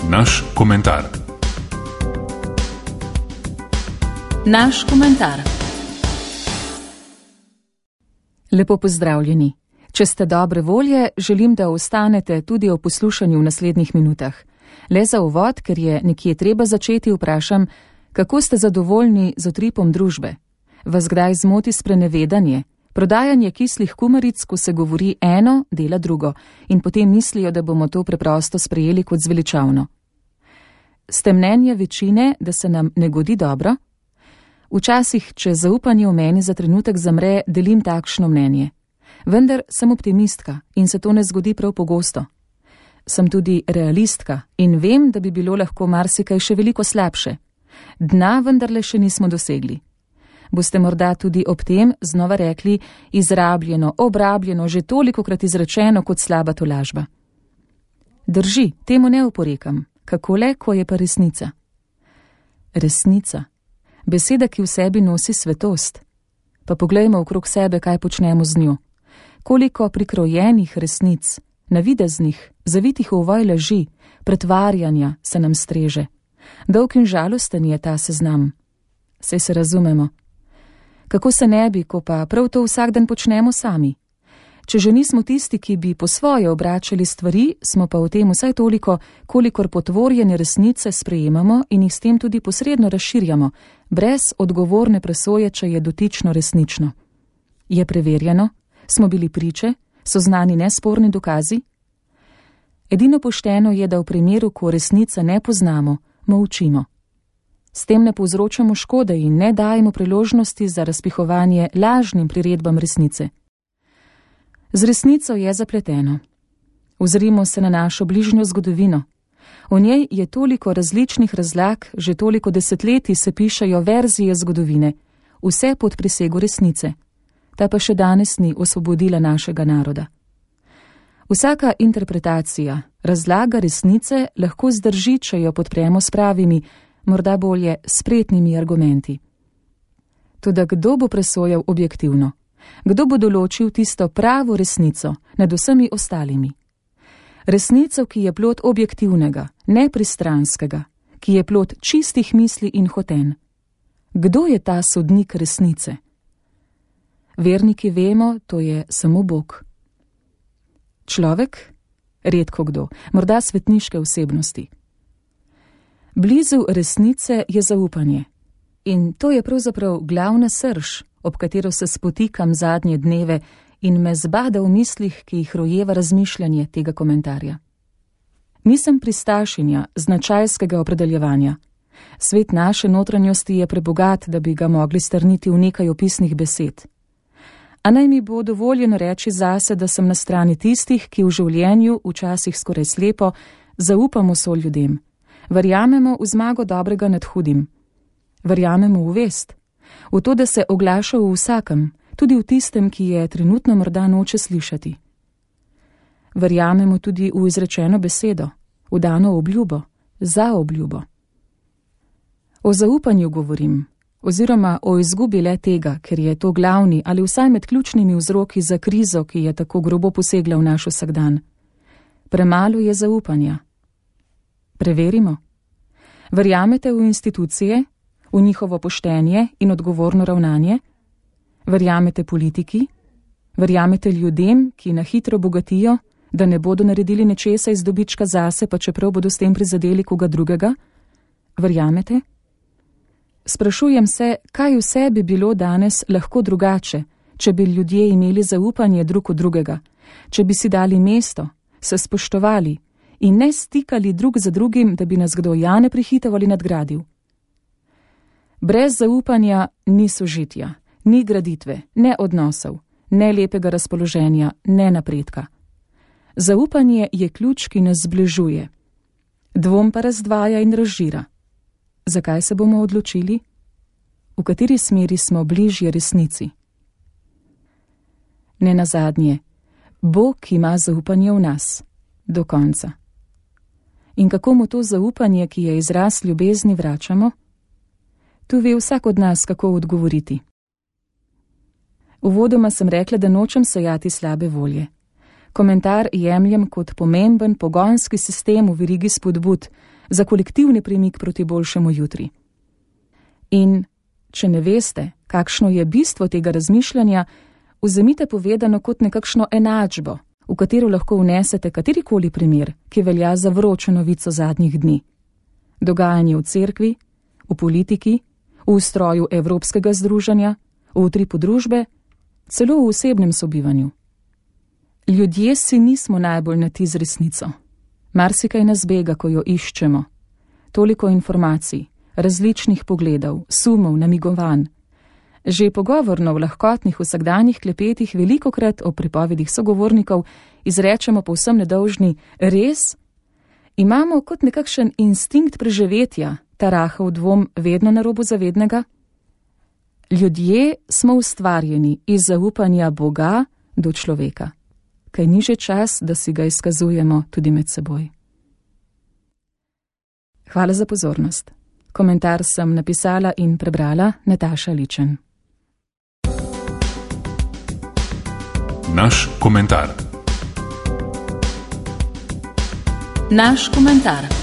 Naš komentar. Naš komentar. Lepo pozdravljeni. Če ste dobre volje, želim, da ostanete tudi o poslušanju v naslednjih minutah. Le za uvod, ker je nekje treba začeti, vprašam, kako ste zadovoljni z utripom družbe? Vas kdaj zmoti sprenevedanje? Prodajanje kislih kumaric, ko se govori eno, dela drugo in potem mislijo, da bomo to preprosto sprejeli kot zveličavno. Ste mnenja večine, da se nam ne godi dobro? Včasih, če zaupanje v meni za trenutek zamre, delim takšno mnenje. Vendar sem optimistka in se to ne zgodi prav pogosto. Sem tudi realistka in vem, da bi bilo lahko marsikaj še veliko slabše. Dna vendarle še nismo dosegli. Boste morda tudi ob tem znova rekli izrabljeno, obrabljeno, že tolikokrat izrečeno kot slaba tolažba. Drži, temu ne oporekam. Kako le, ko je pa resnica? Resnica. Beseda, ki v sebi nosi svetost. Pa poglejmo okrog sebe, kaj počnemo z njo. Koliko prikrojenih resnic, navideznih, zavitih v ovoj laži, pretvarjanja se nam streže. Dolg in žalosten je ta seznam. Saj se razumemo. Kako se ne bi, ko pa prav to vsak dan počnemo sami? Če že nismo tisti, ki bi po svoje obračali stvari, smo pa v tem vsaj toliko, kolikor potvorjene resnice sprejemamo in jih s tem tudi posredno razširjamo, brez odgovorne presoje, če je dotično resnično. Je preverjeno? Smo bili priče? So znani nesporni dokazi? Edino pošteno je, da v primeru, ko resnice ne poznamo, molčimo. S tem ne povzročamo škode in ne dajemo priložnosti za razpihovanje lažnim priredbam resnice. Z resnico je zapleteno. Ozrimo se na našo bližnjo zgodovino. V njej je toliko različnih razlag, že toliko desetletij se pišejo verzije zgodovine, vse pod prisego resnice. Ta pa še danes ni osvobodila našega naroda. Vsaka interpretacija, razlaga resnice lahko zdrži, če jo podpremo s pravimi, morda bolje spretnimi argumenti. Toda kdo bo presojal objektivno? Kdo bo določil tisto pravo resnico nad vsemi ostalimi? Resnico, ki je plod objektivnega, nepristranskega, ki je plod čistih misli in hotenj. Kdo je ta sodnik resnice? Verniki vemo, to je samo Bog. Človek? Redko kdo, morda svetniške osebnosti. Blizu resnice je zaupanje. In to je pravzaprav glavna srž, ob katero se spotikam zadnje dneve in me zbada v mislih, ki jih rojeva razmišljanje tega komentarja. Nisem pristašinja značajskega opredeljevanja. Svet naše notranjosti je prebogat, da bi ga mogli strniti v nekaj opisnih besed. A naj mi bo dovoljeno reči zase, da sem na strani tistih, ki v življenju, včasih skoraj slepo, zaupamo soljudem. Verjamemo v zmago dobrega nad hudim. Verjamemo v vest. V to, da se oglaša v vsakem, tudi v tistem, ki je trenutno morda noče slišati. Verjamemo tudi v izrečeno besedo, v dano obljubo, za obljubo. O zaupanju govorim, oziroma o izgubi le tega, ker je to glavni ali vsaj med ključnimi vzroki za krizo, ki je tako grobo posegla v naš vsakdan. Premalo je zaupanja. Preverimo. Verjamete v institucije, v njihovo poštenje in odgovorno ravnanje? Verjamete politiki? Verjamete ljudem, ki na hitro bogatijo, da ne bodo naredili nečesa iz dobička zase, pa čeprav bodo s tem prizadeli koga drugega? Verjamete? Sprašujem se, kaj vse bi bilo danes lahko drugače, če bi ljudje imeli zaupanje drug v drugega, če bi si dali mesto, se spoštovali in ne stikali drug za drugim, da bi nas kdo ja ne prehitev ali nadgradil. Brez zaupanja ni sožitja, ni graditve, ne odnosov, ne lepega razpoloženja, ne napredka. Zaupanje je ključ, ki nas zbližuje. Dvom pa razdvaja in razžira. Zakaj se bomo odločili? V kateri smeri smo bližje resnici? Ne nazadnje, Bog ima zaupanje v nas, do konca. In kako mu to zaupanje, ki je izraz ljubezni, vračamo? Tu ve vsak od nas, kako odgovoriti. Uvodoma sem rekla, da nočem sejati slabe volje. Komentar jemljem kot pomemben pogonski sistem v verigi spodbud, za kolektivni premik proti boljšemu jutri. In če ne veste, kakšno je bistvo tega razmišljanja, vzemite povedano kot nekakšno enačbo, v katero lahko vnesete katerikoli primer, ki velja za vročo novico zadnjih dni. Dogajanje v cerkvi, v politiki, v ustroju Evropskega združenja, v utripu družbe, celo v osebnem sobivanju. Ljudje si nismo najbolj na ti z resnico. Marsikaj nas bega, ko jo iščemo. Toliko informacij, različnih pogledov, sumov, namigovanj. Že pogovorno v lahkotnih vsakdanjih klepetih velikokrat o pripovedih sogovornikov izrečemo povsem nedolžni res? Imamo kot nekakšen instinkt preživetja ta rahel dvom vedno na robu zavednega? Ljudje smo ustvarjeni iz zaupanja Boga do človeka. Kaj ni že čas, da si ga izkazujemo tudi med seboj? Hvala za pozornost. Komentar sem napisala in prebrala Nataša Ličen. Naš komentar. Naš komentar.